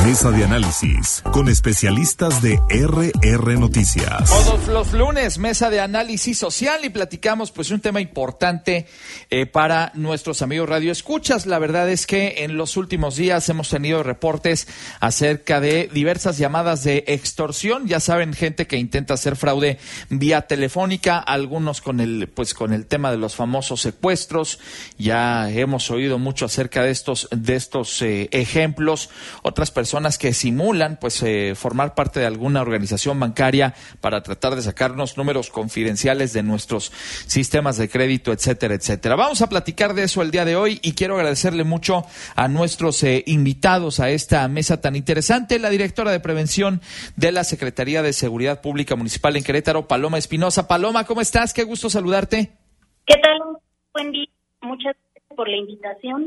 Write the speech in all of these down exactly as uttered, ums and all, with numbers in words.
Mesa de análisis con especialistas de R R Noticias. Todos los lunes, mesa de análisis social, y platicamos pues un tema importante eh, para nuestros amigos radioescuchas. La verdad es que en los últimos días hemos tenido reportes acerca de diversas llamadas de extorsión. Ya saben, gente que intenta hacer fraude vía telefónica, algunos con el pues con el tema de los famosos secuestros. Ya hemos oído mucho acerca de estos de estos eh, ejemplos. Otras personas que simulan pues eh, formar parte de alguna organización bancaria para tratar de sacarnos números confidenciales de nuestros sistemas de crédito, etcétera, etcétera. Vamos a platicar de eso el día de hoy y quiero agradecerle mucho a nuestros eh, invitados a esta mesa tan interesante, la directora de prevención de la Secretaría de Seguridad Pública Municipal en Querétaro, Paloma Espinosa. Paloma, ¿cómo estás? Qué gusto saludarte. ¿Qué tal? Buen día. Muchas gracias por la invitación.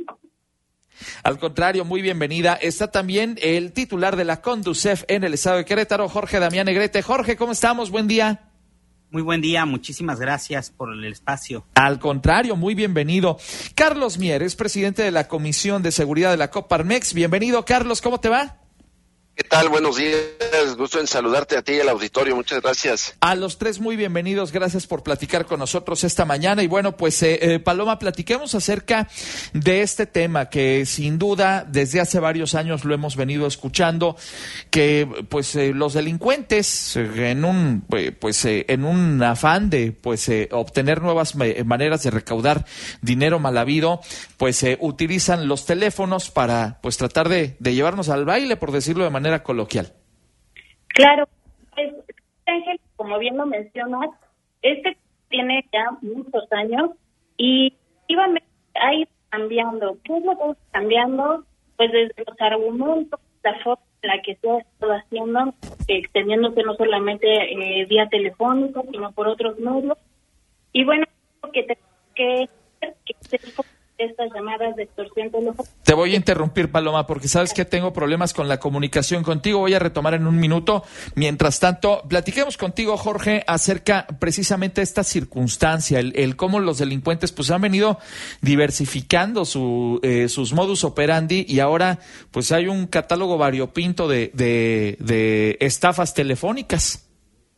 Al contrario, muy bienvenida. Está también el titular de la Conducef en el estado de Querétaro, Jorge Damián Negrete. Jorge, ¿cómo estamos? Buen día. Muy buen día, muchísimas gracias por el espacio. Al contrario, muy bienvenido. Carlos Mieres, presidente de la Comisión de Seguridad de la Coparmex. Bienvenido, Carlos, ¿cómo te va? ¿Qué tal? Buenos días, gusto en saludarte a ti y al auditorio, muchas gracias. A los tres muy bienvenidos, gracias por platicar con nosotros esta mañana. Y bueno, pues eh, eh, Paloma, platiquemos acerca de este tema que sin duda desde hace varios años lo hemos venido escuchando, que pues eh, los delincuentes eh, en un eh, pues eh, en un afán de pues eh, obtener nuevas eh, maneras de recaudar dinero mal habido, pues eh, utilizan los teléfonos para pues tratar de, de llevarnos al baile, por decirlo de manera coloquial. Claro, pues, Ángel, como bien lo mencionas, este tiene ya muchos años y iba a ir cambiando. ¿Qué es lo que está cambiando? Pues desde los argumentos, la forma en la que se ha estado haciendo, extendiéndose no solamente eh, vía telefónica, sino por otros medios. Y bueno, que te, que, que se estas llamadas de extorsión telefónica. Te voy a interrumpir, Paloma, porque sabes que tengo problemas con la comunicación contigo. Voy a retomar en un minuto. Mientras tanto, platiquemos contigo, Jorge, acerca precisamente de esta circunstancia, el, el cómo los delincuentes pues han venido diversificando su, eh, sus modus operandi y ahora pues hay un catálogo variopinto de, de, de estafas telefónicas.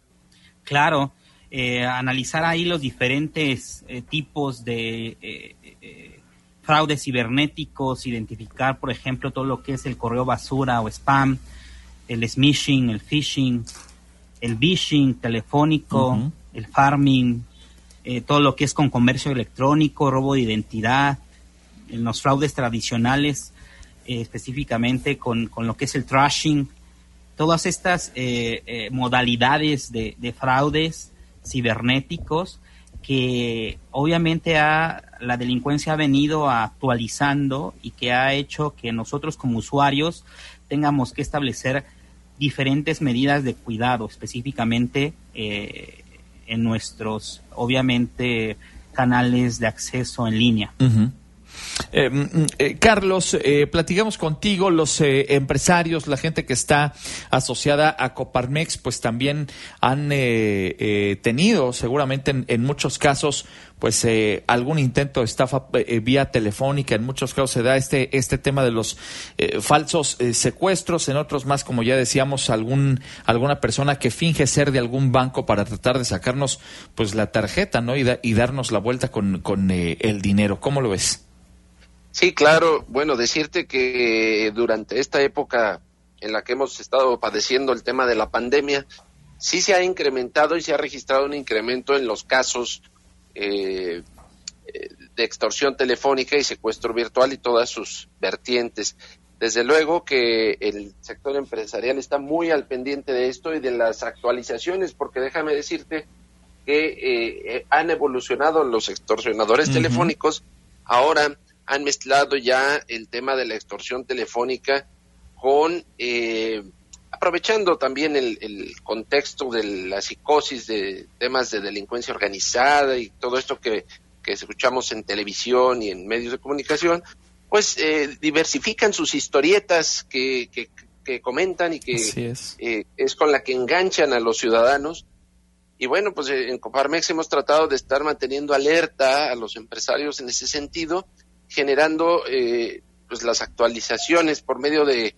Claro, eh, analizar ahí los diferentes eh, tipos de eh, eh, fraudes cibernéticos, identificar, por ejemplo, todo lo que es el correo basura o spam, el smishing, el phishing, el vishing telefónico, uh-huh. el farming, eh, todo lo que es con comercio electrónico, robo de identidad, en los fraudes tradicionales, eh, específicamente con, con lo que es el trashing, todas estas eh, eh, modalidades de, de fraudes cibernéticos que obviamente ha, la delincuencia ha venido actualizando y que ha hecho que nosotros como usuarios tengamos que establecer diferentes medidas de cuidado, específicamente eh, en nuestros, obviamente, canales de acceso en línea. Uh-huh. Eh, eh, Carlos, eh, platicamos contigo, los eh, empresarios, la gente que está asociada a Coparmex, pues también han eh, eh, tenido seguramente en, en muchos casos pues eh, algún intento de estafa eh, vía telefónica. En muchos casos se da este este tema de los eh, falsos eh, secuestros, en otros más, como ya decíamos, algún alguna persona que finge ser de algún banco para tratar de sacarnos pues la tarjeta, ¿no? Y, da, y darnos la vuelta con, con eh, el dinero. ¿Cómo lo ves? Sí, claro. Bueno, decirte que durante esta época en la que hemos estado padeciendo el tema de la pandemia, sí se ha incrementado y se ha registrado un incremento en los casos eh, de extorsión telefónica y secuestro virtual y todas sus vertientes. Desde luego que el sector empresarial está muy al pendiente de esto y de las actualizaciones, porque déjame decirte que eh, han evolucionado los extorsionadores uh-huh. telefónicos. Ahora han mezclado ya el tema de la extorsión telefónica con, eh, aprovechando también el, el contexto de la psicosis de temas de delincuencia organizada y todo esto que, que escuchamos en televisión y en medios de comunicación, pues eh, diversifican sus historietas que, que, que comentan y que es. Eh, es con la que enganchan a los ciudadanos. Y bueno, pues en Coparmex hemos tratado de estar manteniendo alerta a los empresarios en ese sentido, generando eh, pues las actualizaciones por medio de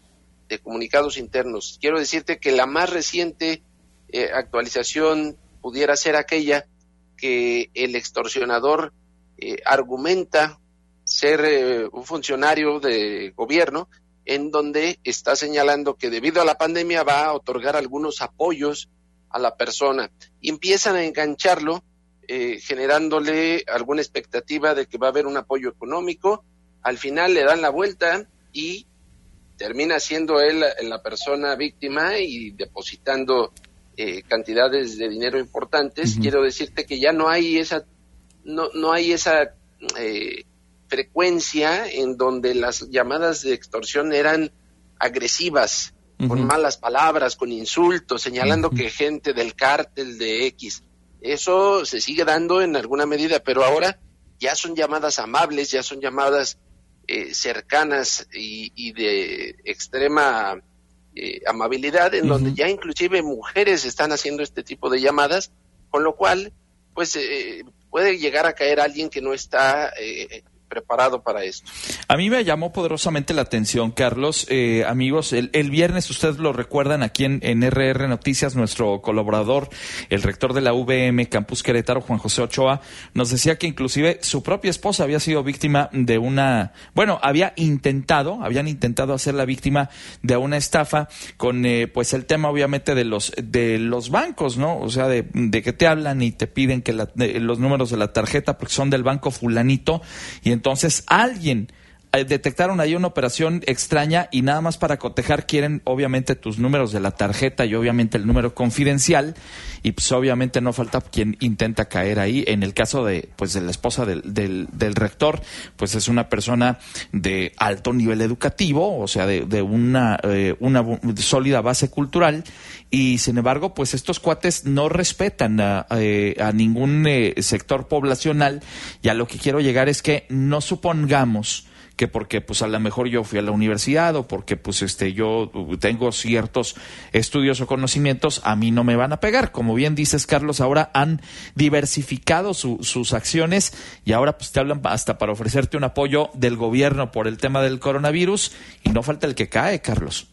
de comunicados internos. Quiero decirte que la más reciente eh, actualización pudiera ser aquella que el extorsionador eh, argumenta ser eh, un funcionario de gobierno, en donde está señalando que debido a la pandemia va a otorgar algunos apoyos a la persona, y empiezan a engancharlo, eh, generándole alguna expectativa de que va a haber un apoyo económico. Al final le dan la vuelta y termina siendo él la, la persona víctima y depositando eh, cantidades de dinero importantes. Uh-huh. Quiero decirte que ya no hay esa no no hay esa eh, frecuencia en donde las llamadas de extorsión eran agresivas, uh-huh, con malas palabras, con insultos, señalando uh-huh. que gente del cártel de X. Eso se sigue dando en alguna medida, pero ahora ya son llamadas amables, ya son llamadas eh, cercanas y, y de extrema eh, amabilidad, en uh-huh. donde ya inclusive mujeres están haciendo este tipo de llamadas, con lo cual pues eh, puede llegar a caer alguien que no está eh, preparado para esto. A mí me llamó poderosamente la atención, Carlos. Eh, amigos, el, el viernes, ustedes lo recuerdan, aquí en, en R R Noticias, nuestro colaborador, el rector de la U V M Campus Querétaro, Juan José Ochoa, nos decía que inclusive su propia esposa había sido víctima de una, bueno, había intentado, habían intentado hacerla víctima de una estafa con, eh, pues el tema obviamente de los de los bancos, ¿no? O sea, de, de que te hablan y te piden que la, de, los números de la tarjeta porque son del banco fulanito, y entonces alguien eh, detectaron ahí una operación extraña y nada más para cotejar quieren obviamente tus números de la tarjeta y obviamente el número confidencial, y pues obviamente no falta quien intenta caer ahí. En el caso de pues de la esposa del, del, del rector, pues es una persona de alto nivel educativo, o sea de, de una, eh, una sólida base cultural, y sin embargo pues estos cuates no respetan a, a, a ningún eh, sector poblacional, y a lo que quiero llegar es que no supongamos que porque pues a lo mejor yo fui a la universidad o porque pues este yo tengo ciertos estudios o conocimientos, a mí no me van a pegar. Como bien dices, Carlos, ahora han diversificado su, sus acciones y ahora pues te hablan hasta para ofrecerte un apoyo del gobierno por el tema del coronavirus, y no falta el que cae, Carlos.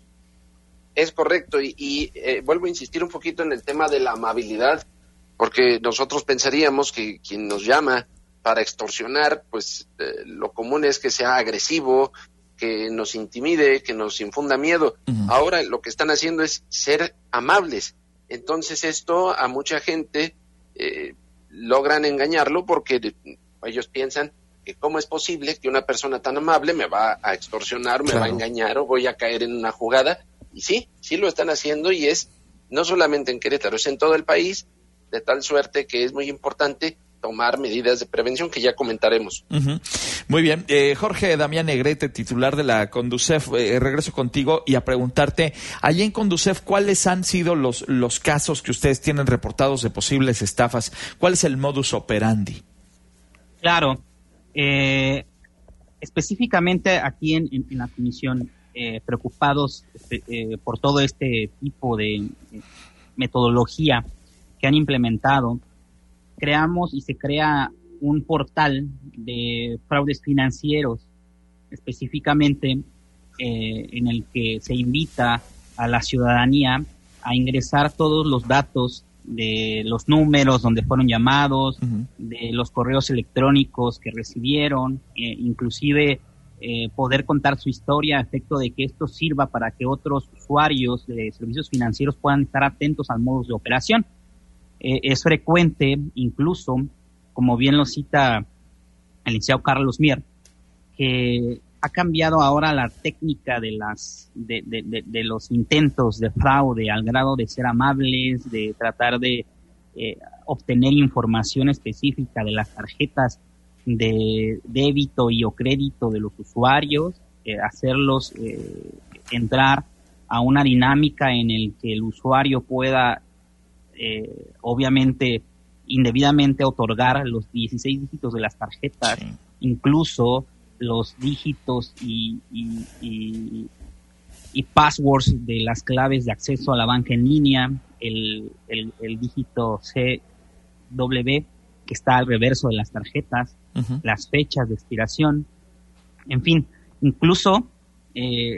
Es correcto, y, y eh, vuelvo a insistir un poquito en el tema de la amabilidad, porque nosotros pensaríamos que quien nos llama para extorsionar, pues eh, lo común es que sea agresivo, que nos intimide, que nos infunda miedo. Uh-huh. Ahora lo que están haciendo es ser amables. Entonces esto a mucha gente eh, logran engañarlo porque de, ellos piensan que cómo es posible que una persona tan amable me va a extorsionar, me claro. va a engañar o voy a caer en una jugada. Y sí, sí lo están haciendo, y es no solamente en Querétaro, es en todo el país, de tal suerte que es muy importante tomar medidas de prevención que ya comentaremos. Uh-huh. Muy bien. Eh, Jorge Damián Negrete, titular de la Conducef, eh, regreso contigo y a preguntarte, allí en Conducef, ¿cuáles han sido los, los casos que ustedes tienen reportados de posibles estafas? ¿Cuál es el modus operandi? Claro. Eh, específicamente aquí en, en, en la comisión, eh, preocupados eh, por todo este tipo de eh, metodología que han implementado, creamos y se crea un portal de fraudes financieros, específicamente eh, en el que se invita a la ciudadanía a ingresar todos los datos de los números donde fueron llamados, uh-huh. de los correos electrónicos que recibieron, eh, inclusive eh, poder contar su historia a efecto de que esto sirva para que otros usuarios de servicios financieros puedan estar atentos al modus de operación. Eh, es frecuente, incluso, como bien lo cita el licenciado Carlos Mier, que ha cambiado ahora la técnica de las de, de, de, de los intentos de fraude, al grado de ser amables, de tratar de eh, obtener información específica de las tarjetas de débito y o crédito de los usuarios, eh, hacerlos eh, entrar a una dinámica en el que el usuario pueda Eh, obviamente indebidamente otorgar los dieciséis dígitos de las tarjetas, sí. incluso los dígitos y, y, y, y passwords de las claves de acceso a la banca en línea, el, el, el dígito C W que está al reverso de las tarjetas, uh-huh. las fechas de expiración, en fin, incluso eh,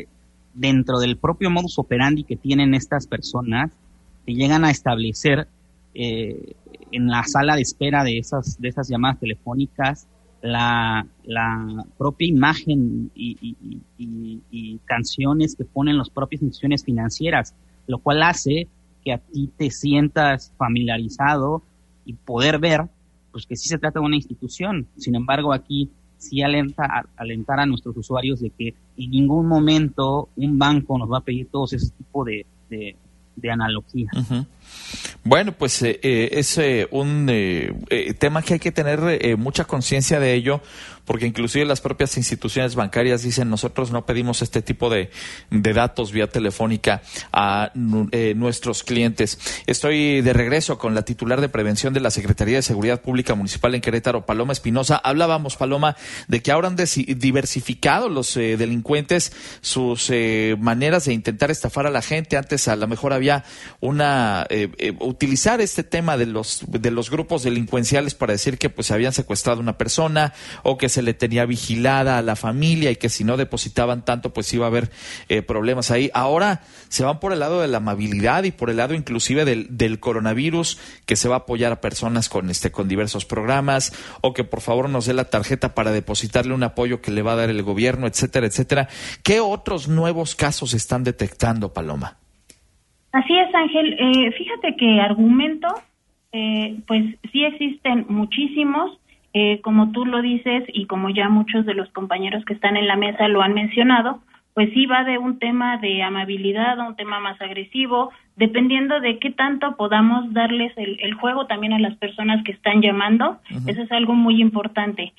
dentro del propio modus operandi que tienen estas personas, se llegan a establecer eh, en la sala de espera de esas, de esas llamadas telefónicas la, la propia imagen y, y, y, y canciones que ponen las propias instituciones financieras, lo cual hace que a ti te sientas familiarizado y poder ver pues que sí se trata de una institución. Sin embargo, aquí sí alenta, alentar a nuestros usuarios de que en ningún momento un banco nos va a pedir todos ese tipo de, de, de analogías. Uh-huh. Bueno, pues eh, eh, es eh, un eh, eh, tema que hay que tener eh, mucha conciencia de ello, porque inclusive las propias instituciones bancarias dicen: nosotros no pedimos este tipo de, de datos vía telefónica a eh, nuestros clientes. Estoy de regreso con la titular de Prevención de la Secretaría de Seguridad Pública Municipal en Querétaro, Paloma Espinosa. Hablábamos, Paloma, de que ahora han diversificado los eh, delincuentes sus eh, maneras de intentar estafar a la gente. Antes a lo mejor había una eh, eh, utilizar este tema de los de los grupos delincuenciales para decir que pues habían secuestrado a una persona o que se le tenía vigilada a la familia y que si no depositaban tanto pues iba a haber eh, problemas ahí. Ahora se van por el lado de la amabilidad y por el lado inclusive del, del coronavirus, que se va a apoyar a personas con este con diversos programas, o que por favor nos dé la tarjeta para depositarle un apoyo que le va a dar el gobierno, etcétera, etcétera. ¿Qué otros nuevos casos están detectando, Paloma? Así es, Ángel. Eh, fíjate que argumentos, eh, pues sí existen muchísimos, eh, como tú lo dices y como ya muchos de los compañeros que están en la mesa lo han mencionado, pues sí va de un tema de amabilidad a un tema más agresivo, dependiendo de qué tanto podamos darles el, el juego también a las personas que están llamando. Uh-huh. Eso es algo muy importante.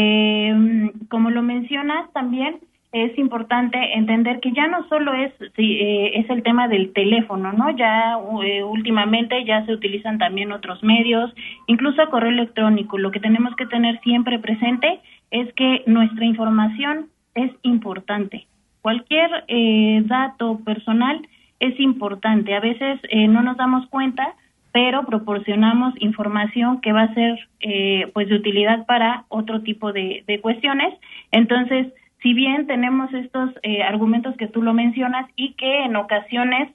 Eh, como lo mencionas también, es importante entender que ya no solo es sí, eh, es el tema del teléfono, ¿no? Ya eh, últimamente ya se utilizan también otros medios, incluso correo electrónico. Lo que tenemos que tener siempre presente es que nuestra información es importante. Cualquier eh, dato personal es importante. A veces eh, no nos damos cuenta, pero proporcionamos información que va a ser eh, pues de utilidad para otro tipo de, de cuestiones. Entonces, si bien tenemos estos eh, argumentos que tú lo mencionas y que en ocasiones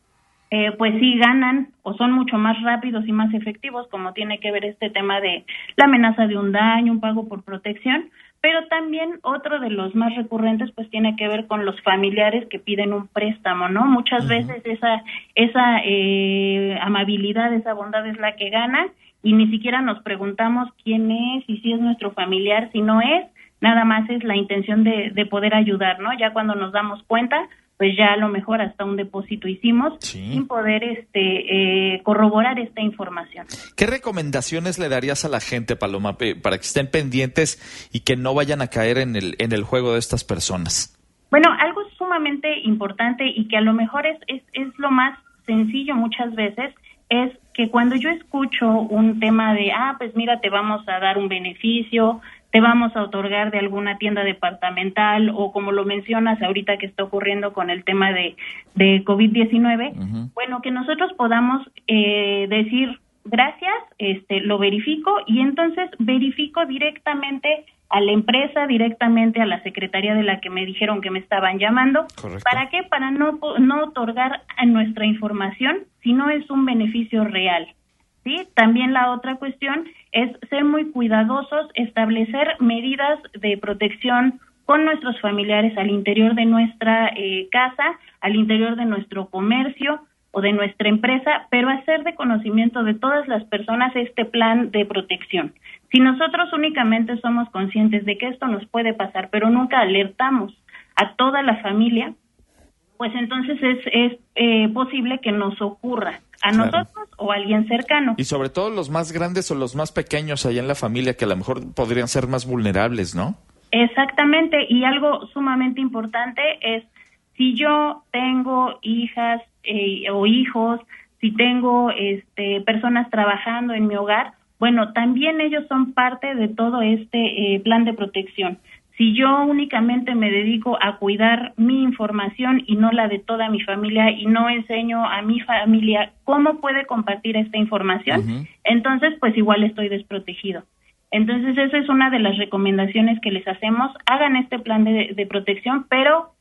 eh, pues sí ganan o son mucho más rápidos y más efectivos, como tiene que ver este tema de la amenaza de un daño, un pago por protección, pero también otro de los más recurrentes pues tiene que ver con los familiares que piden un préstamo, ¿no? Muchas uh-huh. veces esa esa eh, amabilidad, esa bondad es la que gana y ni siquiera nos preguntamos quién es y si es nuestro familiar, si no es, nada más es la intención de, de poder ayudar, ¿no? Ya cuando nos damos cuenta, pues ya a lo mejor hasta un depósito hicimos sí. sin poder este eh, corroborar esta información. ¿Qué recomendaciones le darías a la gente, Paloma, para que estén pendientes y que no vayan a caer en el en el juego de estas personas? Bueno, algo sumamente importante y que a lo mejor es es, es lo más sencillo muchas veces, es que cuando yo escucho un tema de, ah, pues mira, te vamos a dar un beneficio, te vamos a otorgar de alguna tienda departamental, o como lo mencionas ahorita que está ocurriendo con el tema de, de COVID diecinueve, uh-huh. bueno, que nosotros podamos eh, decir, gracias, este, lo verifico, y entonces verifico directamente a la empresa, directamente a la secretaría de la que me dijeron que me estaban llamando. Correcto. ¿Para qué? Para no, no otorgar a nuestra información si no es un beneficio real. ¿Sí? También la otra cuestión es ser muy cuidadosos, establecer medidas de protección con nuestros familiares al interior de nuestra eh, casa, al interior de nuestro comercio o de nuestra empresa, pero hacer de conocimiento de todas las personas este plan de protección. Si nosotros únicamente somos conscientes de que esto nos puede pasar, pero nunca alertamos a toda la familia, pues entonces es, es eh, posible que nos ocurra a claro. nosotros o a alguien cercano. Y sobre todo los más grandes o los más pequeños allá en la familia, que a lo mejor podrían ser más vulnerables, ¿no? Exactamente, y algo sumamente importante es, si yo tengo hijas eh, o hijos, si tengo este, personas trabajando en mi hogar, bueno, también ellos son parte de todo este eh, plan de protección. Si yo únicamente me dedico a cuidar mi información y no la de toda mi familia, y no enseño a mi familia cómo puede compartir esta información, uh-huh. entonces pues igual estoy desprotegido. Entonces esa es una de las recomendaciones que les hacemos. Hagan este plan de, de protección, pero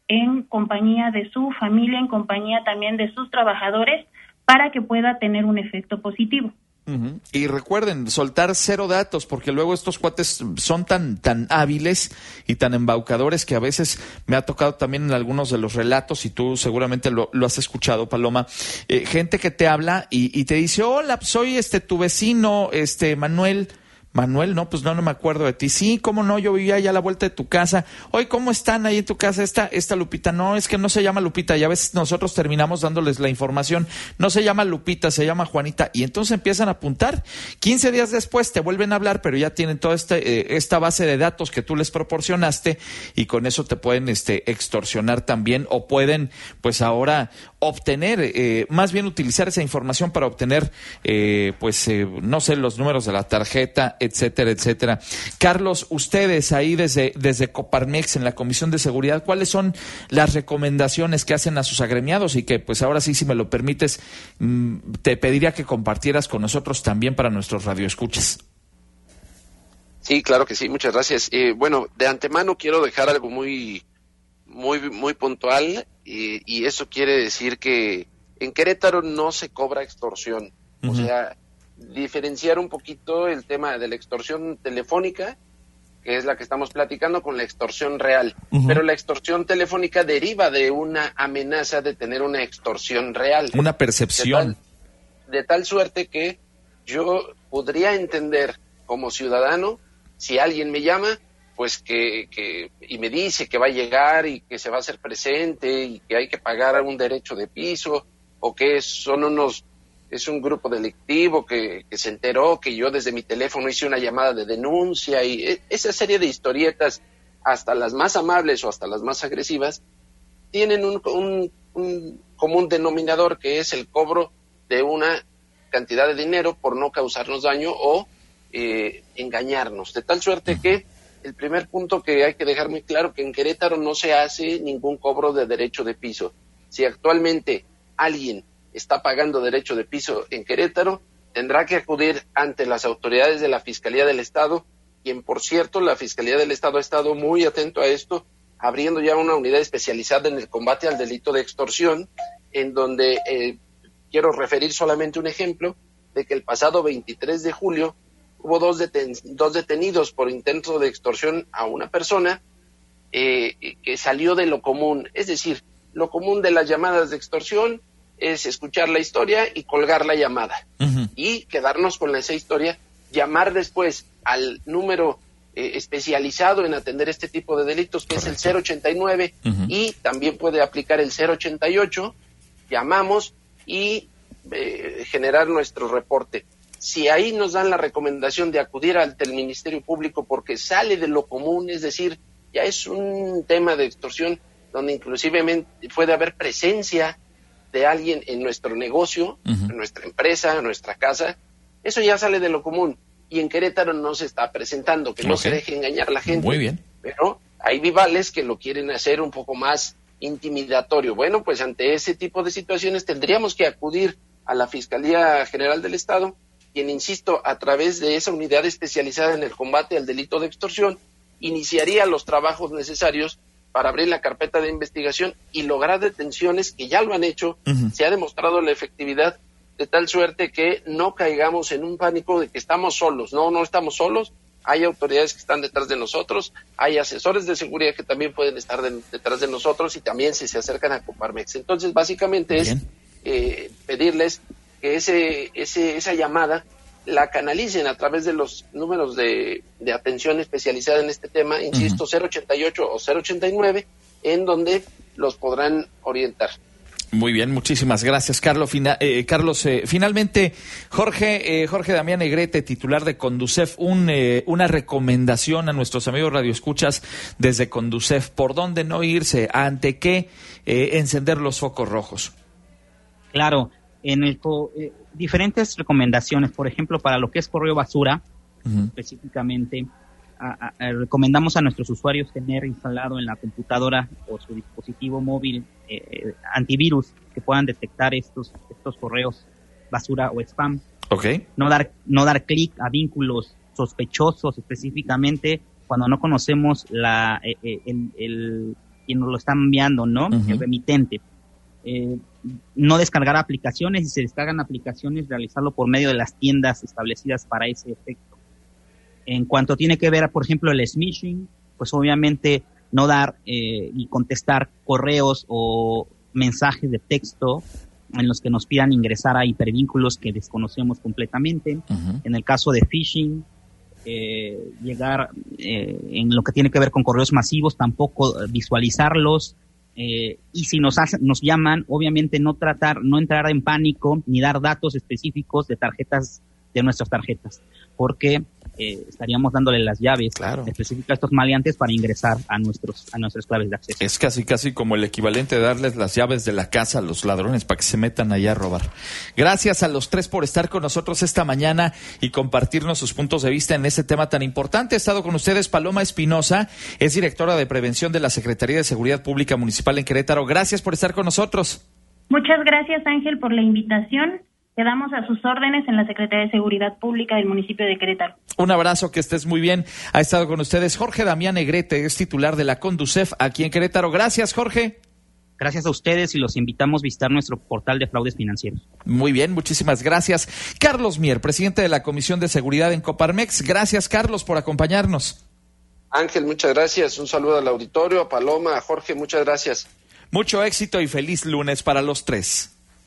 en compañía de su familia, en compañía también de sus trabajadores, para que pueda tener un efecto positivo. Uh-huh. Y recuerden, soltar cero datos, porque luego estos cuates son tan tan hábiles y tan embaucadores que a veces me ha tocado también en algunos de los relatos, y tú seguramente lo, lo has escuchado, Paloma, eh, gente que te habla y, y te dice, hola, soy este tu vecino, este Manuel. Manuel, no, pues no, no me acuerdo de ti. Sí, cómo no, yo vivía allá a la vuelta de tu casa. Oye, ¿cómo están ahí en tu casa? Esta, esta Lupita, no, es que no se llama Lupita, y a veces nosotros terminamos dándoles la información. No se llama Lupita, se llama Juanita, y entonces empiezan a apuntar. quince días después te vuelven a hablar, pero ya tienen toda este, eh, esta base de datos que tú les proporcionaste, y con eso te pueden este, extorsionar también, o pueden, pues ahora, obtener, eh, más bien utilizar esa información para obtener, eh, pues, eh, no sé, los números de la tarjeta, etcétera, etcétera. Carlos, ustedes ahí desde, desde Coparmex, en la Comisión de Seguridad, ¿cuáles son las recomendaciones que hacen a sus agremiados? Y que, pues ahora sí, si me lo permites, mmm, te pediría que compartieras con nosotros también para nuestros radioescuchas. Sí, claro que sí, muchas gracias. Eh, bueno, de antemano quiero dejar algo muy, muy, muy puntual, y, y eso quiere decir que en Querétaro no se cobra extorsión. Uh-huh. O sea, diferenciar un poquito el tema de la extorsión telefónica, que es la que estamos platicando, con la extorsión real. Uh-huh. Pero la extorsión telefónica deriva de una amenaza de tener una extorsión real. Una percepción. De tal, de tal suerte que yo podría entender como ciudadano, si alguien me llama, pues que, que y me dice que va a llegar y que se va a hacer presente y que hay que pagar un derecho de piso, o que son unos es un grupo delictivo que, que se enteró que yo desde mi teléfono hice una llamada de denuncia, y esa serie de historietas, hasta las más amables o hasta las más agresivas, tienen un, un, un común denominador, que es el cobro de una cantidad de dinero por no causarnos daño o eh, engañarnos. De tal suerte que el primer punto que hay que dejar muy claro, que en Querétaro no se hace ningún cobro de derecho de piso. Si actualmente alguien está pagando derecho de piso en Querétaro, tendrá que acudir ante las autoridades de la Fiscalía del Estado, quien, por cierto, la Fiscalía del Estado ha estado muy atento a esto, abriendo ya una unidad especializada en el combate al delito de extorsión, en donde eh, quiero referir solamente un ejemplo de que el pasado veintitrés de julio hubo dos, deten- dos detenidos por intento de extorsión a una persona eh, que salió de lo común. Es decir, lo común de las llamadas de extorsión es escuchar la historia y colgar la llamada. Uh-huh. Y quedarnos con esa historia, llamar después al número eh, especializado en atender este tipo de delitos, que Correcto. Es el cero ochenta y nueve, uh-huh. y también puede aplicar el cero ochenta y ocho, llamamos y eh, generar nuestro reporte. Si ahí nos dan la recomendación de acudir ante el Ministerio Público porque sale de lo común, es decir, ya es un tema de extorsión donde inclusive puede haber presencia de alguien en nuestro negocio, uh-huh. en nuestra empresa, en nuestra casa, eso ya sale de lo común. Y en Querétaro no se está presentando, que okay. no se deje engañar la gente. Muy bien. Pero hay vivales que lo quieren hacer un poco más intimidatorio. Bueno, pues ante ese tipo de situaciones tendríamos que acudir a la Fiscalía General del Estado, quien, insisto, a través de esa unidad especializada en el combate al delito de extorsión, iniciaría los trabajos necesarios para abrir la carpeta de investigación y lograr detenciones, que ya lo han hecho. Uh-huh. Se ha demostrado la efectividad, de tal suerte que no caigamos en un pánico de que estamos solos. No, no estamos solos. Hay autoridades que están detrás de nosotros, hay asesores de seguridad que también pueden estar de, detrás de nosotros, y también si se acercan a Coparmex. Entonces, básicamente Bien. es eh, pedirles que ese, ese, esa llamada la canalicen a través de los números de, de atención especializada en este tema, insisto, uh-huh. cero ochenta y ocho o cero ochenta y nueve, en donde los podrán orientar. Muy bien, muchísimas gracias, Carlos. Fina, eh, Carlos, eh, finalmente, Jorge, eh, Jorge Damián Negrete, titular de Conducef, un, eh, una recomendación a nuestros amigos radioescuchas desde Conducef, ¿por dónde no irse? ¿Ante qué eh, encender los focos rojos? Claro, en el eh, diferentes recomendaciones, por ejemplo, para lo que es correo basura, uh-huh. específicamente, a, a, a, recomendamos a nuestros usuarios tener instalado en la computadora o su dispositivo móvil eh, antivirus que puedan detectar estos estos correos basura o spam. Okay. No dar no dar clic a vínculos sospechosos, específicamente cuando no conocemos la eh, el, el quien nos lo está enviando, ¿no? Uh-huh. El remitente. Eh, no descargar aplicaciones, y si se descargan aplicaciones, realizarlo por medio de las tiendas establecidas para ese efecto. En cuanto tiene que ver, por ejemplo, el smishing, pues obviamente no dar eh, y contestar correos o mensajes de texto en los que nos pidan ingresar a hipervínculos que desconocemos completamente. Uh-huh. En el caso de phishing, eh, llegar eh, en lo que tiene que ver con correos masivos, tampoco visualizarlos. Eh, y si nos hacen, nos llaman, obviamente no tratar, no entrar en pánico ni dar datos específicos de tarjetas, de nuestras tarjetas, porque eh, estaríamos dándole las llaves claro. específicas a estos maleantes para ingresar a nuestros a nuestras claves de acceso. Es casi casi como el equivalente de darles las llaves de la casa a los ladrones para que se metan allá a robar. Gracias a los tres por estar con nosotros esta mañana y compartirnos sus puntos de vista en este tema tan importante. Ha estado con ustedes Paloma Espinosa, es directora de prevención de la Secretaría de Seguridad Pública Municipal en Querétaro. Gracias por estar con nosotros. Muchas gracias, Ángel, por la invitación. Quedamos a sus órdenes en la Secretaría de Seguridad Pública del municipio de Querétaro. Un abrazo, que estés muy bien. Ha estado con ustedes Jorge Damián Negrete, es titular de la Conducef aquí en Querétaro. Gracias, Jorge. Gracias a ustedes y los invitamos a visitar nuestro portal de fraudes financieros. Muy bien, muchísimas gracias. Carlos Mier, presidente de la Comisión de Seguridad en Coparmex. Gracias, Carlos, por acompañarnos. Ángel, muchas gracias. Un saludo al auditorio, a Paloma, a Jorge, muchas gracias. Mucho éxito y feliz lunes para los tres.